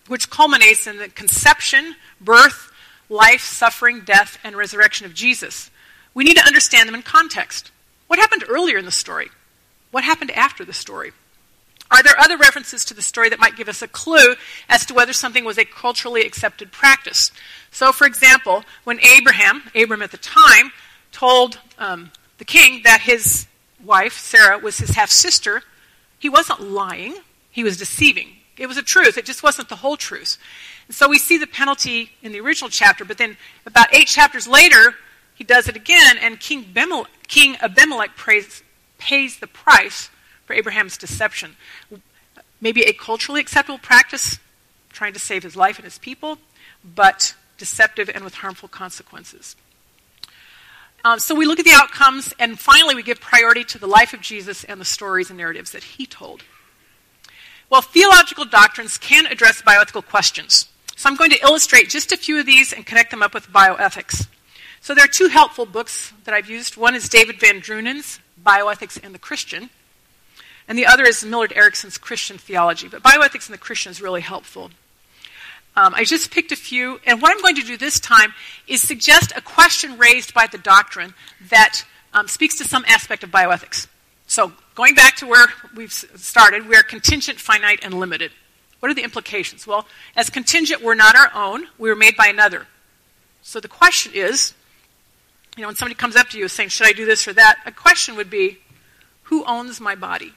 which culminates in the conception, birth, life, suffering, death, and resurrection of Jesus. We need to understand them in context. What happened earlier in the story? What happened after the story? Are there other references to the story that might give us a clue as to whether something was a culturally accepted practice? So, for example, when Abraham, Abram at the time, told um, the king that his wife, Sarah, was his half-sister, he wasn't lying, he was deceiving. It was a truth, it just wasn't the whole truth. And so we see the penalty in the original chapter, but then about eight chapters later, he does it again, and King, Bemel- King Abimelech prays, pays the price for Abraham's deception. Maybe a culturally acceptable practice, trying to save his life and his people, but deceptive and with harmful consequences. Um, so we look at the outcomes, and finally we give priority to the life of Jesus and the stories and narratives that he told. Well, theological doctrines can address bioethical questions. So I'm going to illustrate just a few of these and connect them up with bioethics. So there are two helpful books that I've used. One is David Van Druenen's Bioethics and the Christian, and the other is Millard Erickson's Christian Theology. But Bioethics and the Christian is really helpful. Um, I just picked a few, and what I'm going to do this time is suggest a question raised by the doctrine that um, speaks to some aspect of bioethics. So going back to where we've started, we are contingent, finite, and limited. What are the implications? Well, as contingent, we're not our own. We were made by another. So the question is, you know, when somebody comes up to you saying, should I do this or that? A question would be, who owns my body?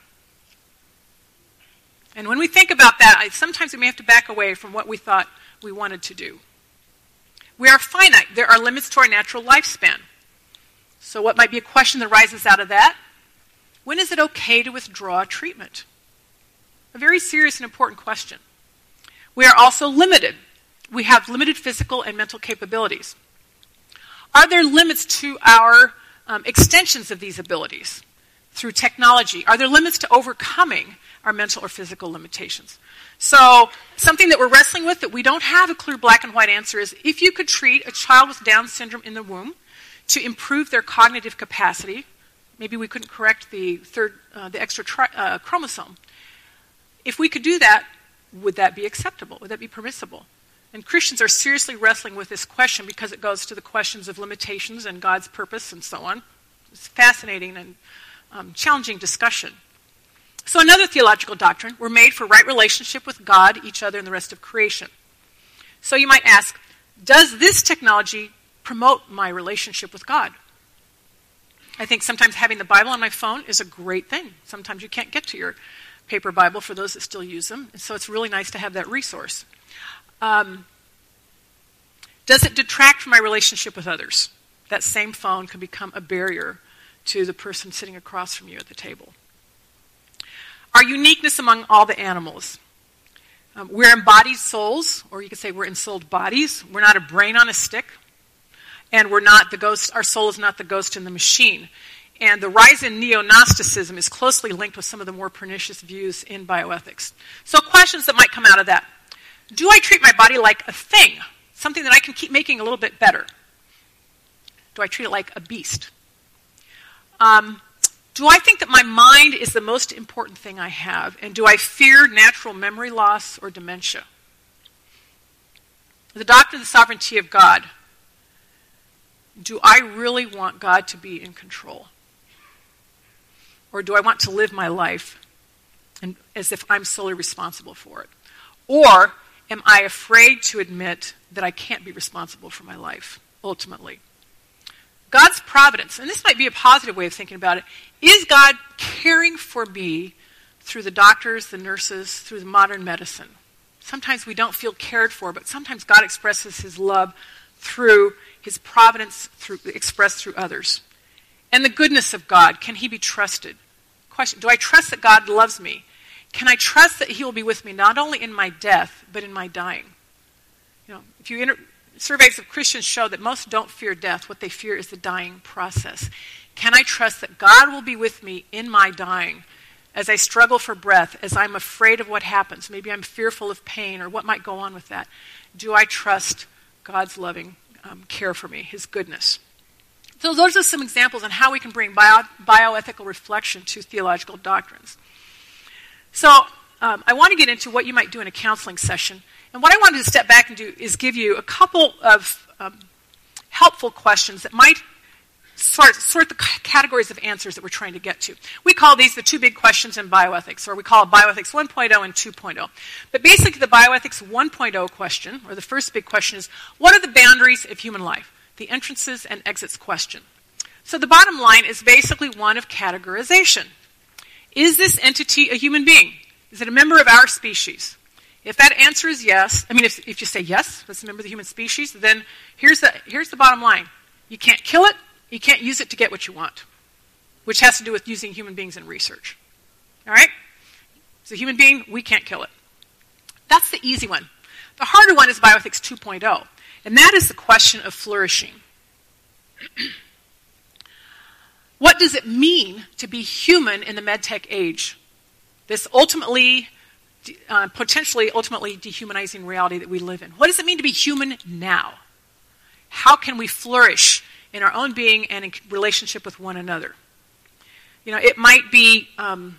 And when we think about that, I, sometimes we may have to back away from what we thought we wanted to do. We are finite. There are limits to our natural lifespan. So what might be a question that arises out of that? When is it okay to withdraw treatment? A very serious and important question. We are also limited. We have limited physical and mental capabilities. Are there limits to our um, extensions of these abilities through technology? Are there limits to overcoming our mental or physical limitations? So something that we're wrestling with that we don't have a clear black and white answer is, if you could treat a child with Down syndrome in the womb to improve their cognitive capacity, maybe we couldn't correct the third, uh, the extra tri- uh, chromosome. If we could do that, would that be acceptable? Would that be permissible? And Christians are seriously wrestling with this question because it goes to the questions of limitations and God's purpose and so on. It's fascinating and um, challenging discussion. So another theological doctrine, we're made for right relationship with God, each other, and the rest of creation. So you might ask, does this technology promote my relationship with God? I think sometimes having the Bible on my phone is a great thing. Sometimes you can't get to your paper Bible for those that still use them, and so it's really nice to have that resource. Um, does it detract from my relationship with others? That same phone can become a barrier to the person sitting across from you at the table. Our uniqueness among all the animals. Um, we're embodied souls, or you could say we're ensouled bodies. We're not a brain on a stick, and we're not the ghost. Our soul is not the ghost in the machine. And the rise in neo-Gnosticism is closely linked with some of the more pernicious views in bioethics. So questions that might come out of that. Do I treat my body like a thing, something that I can keep making a little bit better? Do I treat it like a beast? Um, do I think that my mind is the most important thing I have? And do I fear natural memory loss or dementia? The doctrine of the sovereignty of God. Do I really want God to be in control? Or do I want to live my life and, as if I'm solely responsible for it? Or am I afraid to admit that I can't be responsible for my life, ultimately? God's providence, and this might be a positive way of thinking about it, is God caring for me through the doctors, the nurses, through the modern medicine? Sometimes we don't feel cared for, but sometimes God expresses his love through his providence through, expressed through others. And the goodness of God, can he be trusted? Question, do I trust that God loves me? Can I trust that he will be with me not only in my death, but in my dying? You know, if you inter- surveys of Christians show that most don't fear death. What they fear is the dying process. Can I trust that God will be with me in my dying as I struggle for breath, as I'm afraid of what happens? Maybe I'm fearful of pain or what might go on with that. Do I trust God's loving um, care for me, his goodness? So those are some examples on how we can bring bio- bioethical reflection to theological doctrines. So um, I want to get into what you might do in a counseling session And what I wanted to step back and do is give you a couple of um, helpful questions that might sort, sort the c- categories of answers that we're trying to get to. We call these the two big questions in bioethics, or we call it bioethics one point oh and two point oh. But basically the bioethics one point oh question, or the first big question, is what are the boundaries of human life? The entrances and exits question. So the bottom line is basically one of categorization. Is this entity a human being? Is it a member of our species? If that answer is yes, I mean, if, if you say yes, it's a member of the human species, then here's the, here's the bottom line. You can't kill it, you can't use it to get what you want, which has to do with using human beings in research. All right? It's a human being, we can't kill it. That's the easy one. The harder one is bioethics two point oh, and that is the question of flourishing. What does it mean to be human in the medtech age? This ultimately, uh, potentially ultimately dehumanizing reality that we live in. What does it mean to be human now? How can we flourish in our own being and in relationship with one another? You know, it might be um,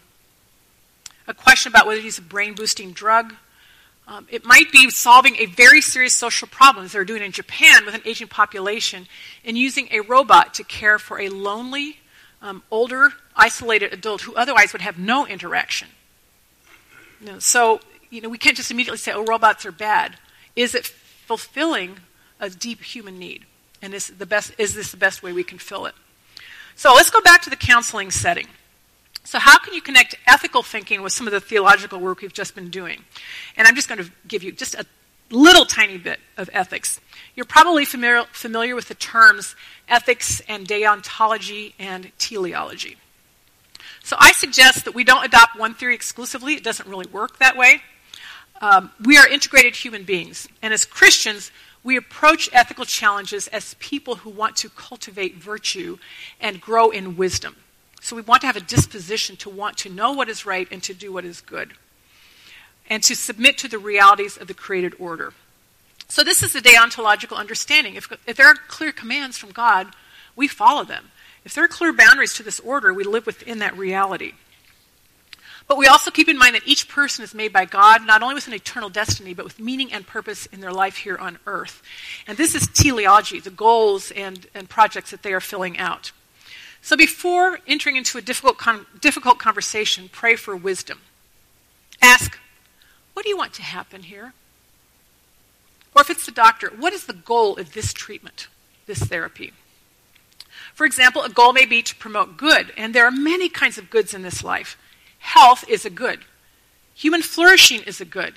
a question about whether to use a brain-boosting drug. Um, it might be solving a very serious social problem, as they're doing in Japan with an aging population, and using a robot to care for a lonely, um, older, isolated adult who otherwise would have no interaction. You know, so, you know, we can't just immediately say, oh, robots are bad. Is it fulfilling a deep human need? And is, the best, is this the best way we can fill it? So let's go back to the counseling setting. So how can you connect ethical thinking with some of the theological work we've just been doing? And I'm just going to give you just a little tiny bit of ethics. You're probably familiar, familiar with the terms ethics and deontology and teleology. So I suggest that we don't adopt one theory exclusively. It doesn't really work that way. Um, we are integrated human beings. And as Christians, we approach ethical challenges as people who want to cultivate virtue and grow in wisdom. So we want to have a disposition to want to know what is right and to do what is good, and to submit to the realities of the created order. So this is the deontological understanding. If, if there are clear commands from God, we follow them. If there are clear boundaries to this order, we live within that reality. But we also keep in mind that each person is made by God, not only with an eternal destiny, but with meaning and purpose in their life here on earth. And this is teleology, the goals and, and projects that they are filling out. So before entering into a difficult con- difficult conversation, pray for wisdom. Ask, what do you want to happen here? Or if it's the doctor, what is the goal of this treatment, this therapy? For example, a goal may be to promote good, and there are many kinds of goods in this life. Health is a good. Human flourishing is a good.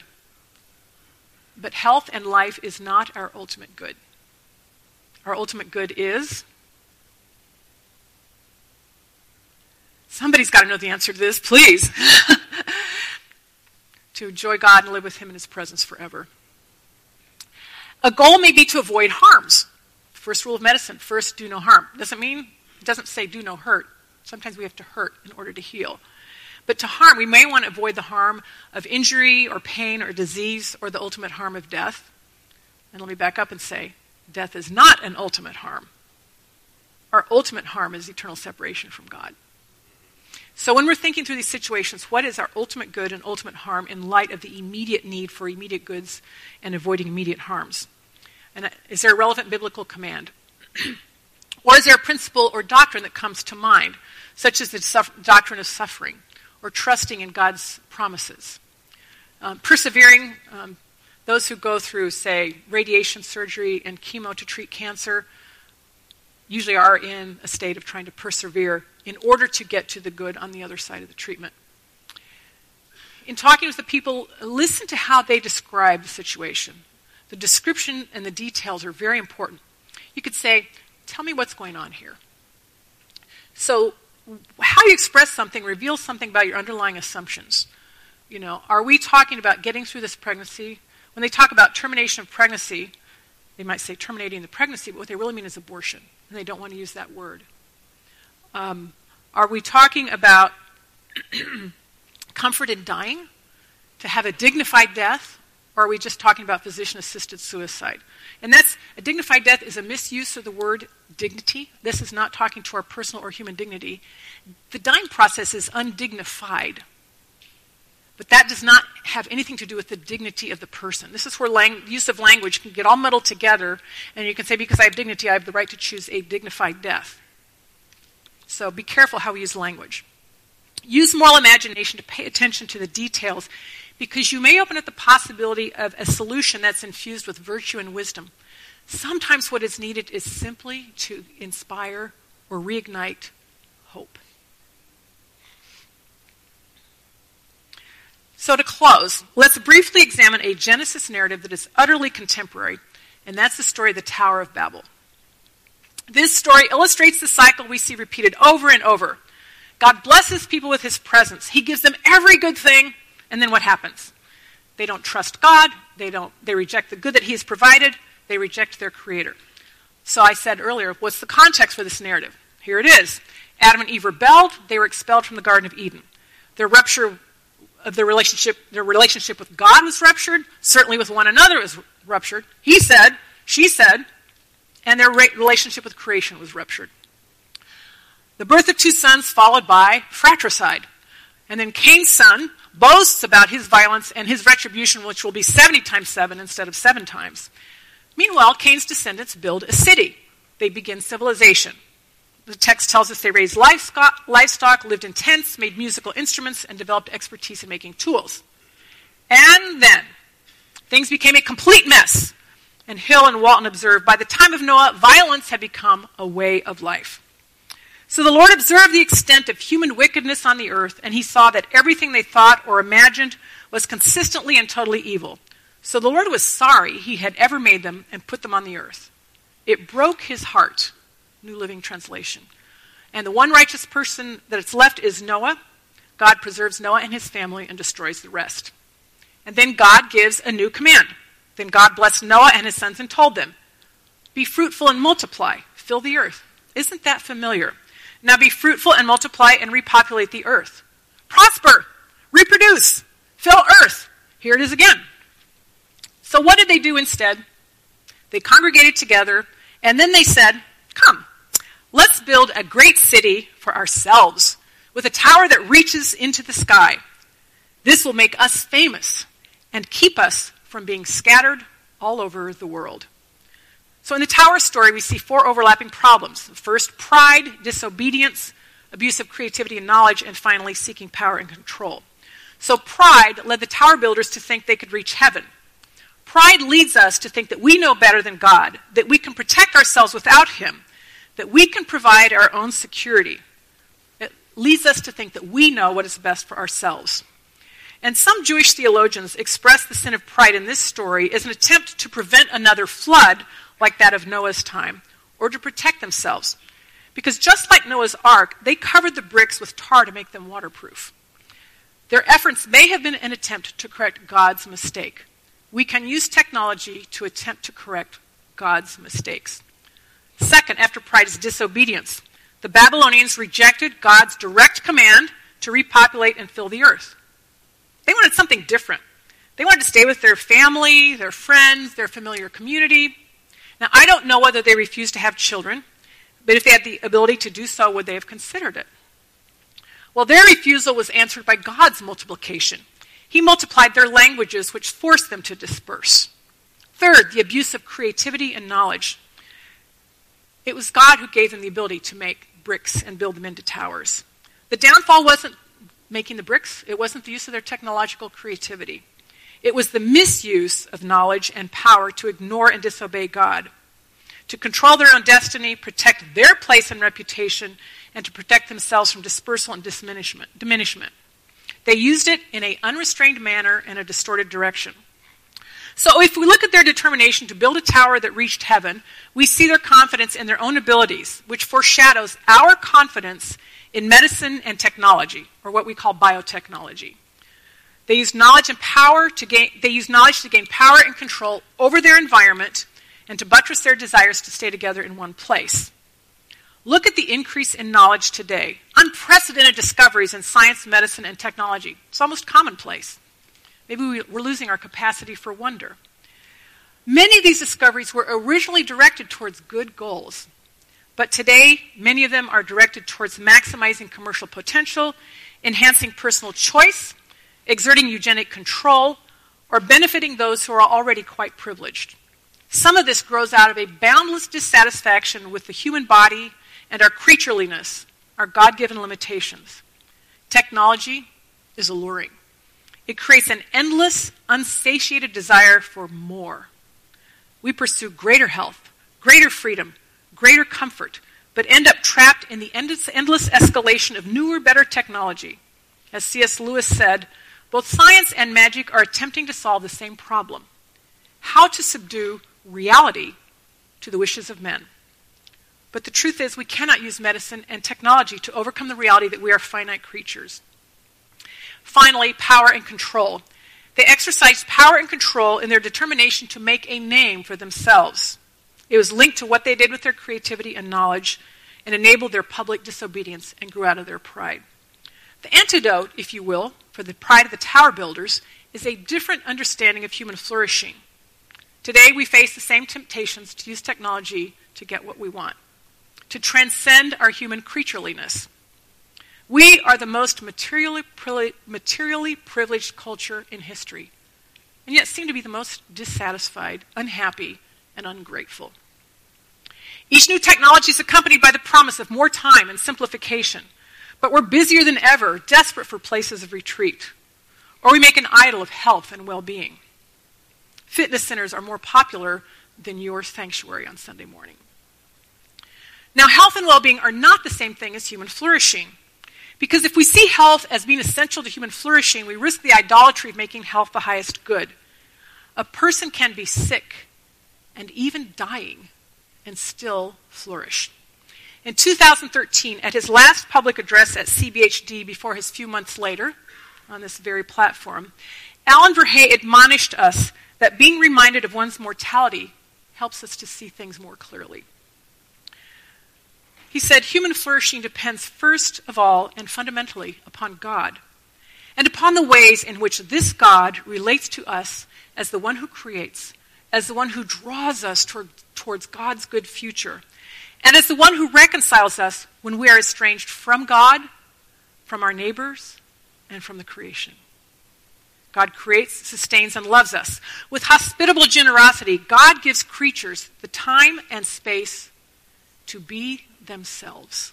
But health and life is not our ultimate good. Our ultimate good is... Somebody's got to know the answer to this, please. To enjoy God and live with him in his presence forever. A goal may be to avoid harms. First rule of medicine, first do no harm. Doesn't mean, it doesn't say do no hurt. Sometimes we have to hurt in order to heal. But to harm, we may want to avoid the harm of injury or pain or disease or the ultimate harm of death. And let me back up and say, death is not an ultimate harm. Our ultimate harm is eternal separation from God. So when we're thinking through these situations, what is our ultimate good and ultimate harm in light of the immediate need for immediate goods and avoiding immediate harms? And is there a relevant biblical command? Or is there a principle or doctrine that comes to mind, such as the suffer- doctrine of suffering, or trusting in God's promises? Um, persevering, um, those who go through, say, radiation surgery and chemo to treat cancer, usually are in a state of trying to persevere in order to get to the good on the other side of the treatment. In talking with the people, listen to how they describe the situation. The description and the details are very important. You could say, tell me what's going on here. So how you express something reveals something about your underlying assumptions. You know, are we talking about getting through this pregnancy? When they talk about termination of pregnancy, they might say terminating the pregnancy, but what they really mean is abortion, and they don't want to use that word. Um, are we talking about comfort in dying, to have a dignified death, or are we just talking about physician-assisted suicide? And that's, a dignified death is a misuse of the word dignity. This is not talking to our personal or human dignity. The dying process is undignified. But that does not have anything to do with the dignity of the person. This is where lang- use of language can get all muddled together, and you can say, because I have dignity, I have the right to choose a dignified death. So be careful how we use language. Use moral imagination to pay attention to the details, because you may open up the possibility of a solution that's infused with virtue and wisdom. Sometimes what is needed is simply to inspire or reignite hope. So to close, let's briefly examine a Genesis narrative that is utterly contemporary, and that's the story of the Tower of Babel. This story illustrates the cycle we see repeated over and over. God blesses people with his presence. He gives them every good thing, and then what happens? They don't trust God. They don't. They reject the good that he has provided. They reject their creator. So I said earlier, what's the context for this narrative? Here it is. Adam and Eve rebelled. They were expelled from the Garden of Eden. Their rupture of their relationship, their relationship with God was ruptured. Certainly with one another was ruptured. He said, she said, and their relationship with creation was ruptured. The birth of two sons followed by fratricide. And then Cain's son boasts about his violence and his retribution, which will be seventy times seven instead of seven times. Meanwhile, Cain's descendants build a city. They begin civilization. The text tells us they raised livestock, livestock, lived in tents, made musical instruments, and developed expertise in making tools. And then, things became a complete mess. And Hill and Walton observed, by the time of Noah, violence had become a way of life. So the Lord observed the extent of human wickedness on the earth, and he saw that everything they thought or imagined was consistently and totally evil. So the Lord was sorry he had ever made them and put them on the earth. It broke his heart. New Living Translation. And the one righteous person that is left is Noah. God preserves Noah and his family and destroys the rest. And then God gives a new command. Then God blessed Noah and his sons and told them, be fruitful and multiply, fill the earth. Isn't that familiar? Now be fruitful and multiply and repopulate the earth. Prosper, reproduce, fill earth. Here it is again. So what did they do instead? They congregated together, and then they said, come, let's build a great city for ourselves with a tower that reaches into the sky. This will make us famous and keep us from being scattered all over the world. So in the tower story, we see four overlapping problems. First, pride, disobedience, abuse of creativity and knowledge, and finally, seeking power and control. So pride led the tower builders to think they could reach heaven. Pride leads us to think that we know better than God, that we can protect ourselves without him, that we can provide our own security. It leads us to think that we know what is best for ourselves. And some Jewish theologians express the sin of pride in this story as an attempt to prevent another flood like that of Noah's time, or to protect themselves. Because just like Noah's Ark, they covered the bricks with tar to make them waterproof. Their efforts may have been an attempt to correct God's mistake. We can use technology to attempt to correct God's mistakes. Second, after pride is disobedience. The Babylonians rejected God's direct command to repopulate and fill the earth. They wanted something different. They wanted to stay with their family, their friends, their familiar community. Now, I don't know whether they refused to have children, but if they had the ability to do so, would they have considered it? Well, their refusal was answered by God's multiplication. He multiplied their languages, which forced them to disperse. Third, the abuse of creativity and knowledge. It was God who gave them the ability to make bricks and build them into towers. The downfall wasn't making the bricks. It wasn't the use of their technological creativity. It was the misuse of knowledge and power to ignore and disobey God, to control their own destiny, protect their place and reputation, and to protect themselves from dispersal and diminishment. diminishment. They used it in an unrestrained manner and a distorted direction. So if we look at their determination to build a tower that reached heaven, we see their confidence in their own abilities, which foreshadows our confidence in medicine and technology, or what we call biotechnology. They use knowledge and power to gain, they use knowledge to gain power and control over their environment and to buttress their desires to stay together in one place. Look at the increase in knowledge today. Unprecedented discoveries in science, medicine, and technology. It's almost commonplace. Maybe we're losing our capacity for wonder. Many of these discoveries were originally directed towards good goals, but today many of them are directed towards maximizing commercial potential, enhancing personal choice, exerting eugenic control, or benefiting those who are already quite privileged. Some of this grows out of a boundless dissatisfaction with the human body and our creatureliness, our God-given limitations. Technology is alluring. It creates an endless, unsatiated desire for more. We pursue greater health, greater freedom, greater comfort, but end up trapped in the endless, endless escalation of newer, better technology. As C S Lewis said, both science and magic are attempting to solve the same problem: how to subdue reality to the wishes of men. But the truth is, we cannot use medicine and technology to overcome the reality that we are finite creatures. Finally, power and control. They exercised power and control in their determination to make a name for themselves. It was linked to what they did with their creativity and knowledge, and enabled their public disobedience and grew out of their pride. The antidote, if you will, for the pride of the tower builders is a different understanding of human flourishing. Today we face the same temptations to use technology to get what we want, to transcend our human creatureliness. We are the most materially, materially privileged culture in history, and yet seem to be the most dissatisfied, unhappy, and ungrateful. Each new technology is accompanied by the promise of more time and simplification, but we're busier than ever, desperate for places of retreat, or we make an idol of health and well-being. Fitness centers are more popular than your sanctuary on Sunday morning. Now, health and well-being are not the same thing as human flourishing, because if we see health as being essential to human flourishing, we risk the idolatry of making health the highest good. A person can be sick and even dying and still flourish. In two thousand thirteen, at his last public address at C B H D before his few months later, on this very platform, Alan Verhey admonished us that being reminded of one's mortality helps us to see things more clearly. He said, human flourishing depends first of all and fundamentally upon God, and upon the ways in which this God relates to us as the one who creates, as the one who draws us toward, towards God's good future, and as the one who reconciles us when we are estranged from God, from our neighbors, and from the creation. God creates, sustains, and loves us. With hospitable generosity, God gives creatures the time and space to be themselves.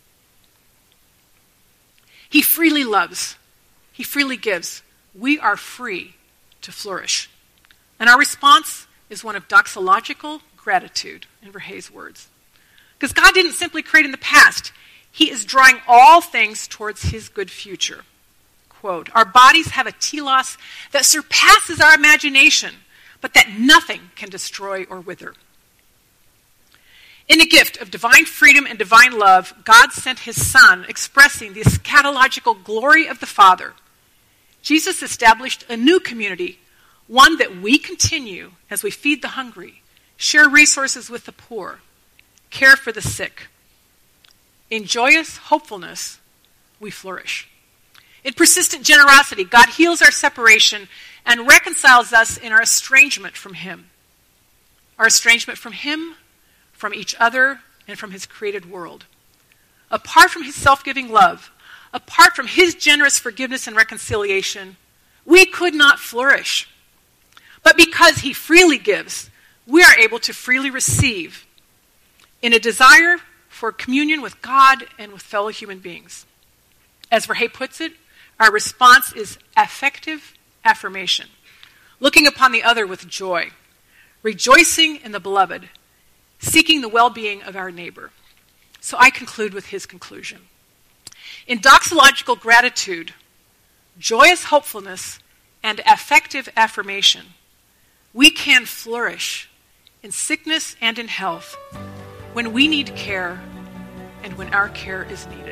He freely loves. He freely gives. We are free to flourish. And our response is one of doxological gratitude, in Verhey's words. Because God didn't simply create in the past. He is drawing all things towards his good future. Quote, our bodies have a telos that surpasses our imagination, but that nothing can destroy or wither. In a gift of divine freedom and divine love, God sent his Son, expressing the eschatological glory of the Father. Jesus established a new community, one that we continue as we feed the hungry, share resources with the poor, care for the sick. In joyous hopefulness, we flourish. In persistent generosity, God heals our separation and reconciles us in our estrangement from him. Our estrangement from him, from each other, and from his created world. Apart from his self-giving love, apart from his generous forgiveness and reconciliation, we could not flourish. But because he freely gives, we are able to freely receive in a desire for communion with God and with fellow human beings. As Verhey puts it, our response is affective affirmation, looking upon the other with joy, rejoicing in the beloved, seeking the well-being of our neighbor. So I conclude with his conclusion. In doxological gratitude, joyous hopefulness, and affective affirmation, we can flourish in sickness and in health when we need care and when our care is needed.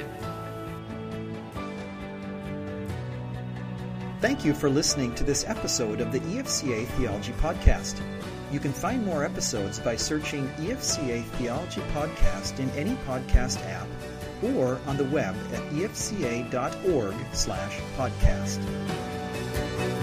Thank you for listening to this episode of the E F C A Theology Podcast. You can find more episodes by searching E F C A Theology Podcast in any podcast app or on the web at e f c a dot org slash podcast.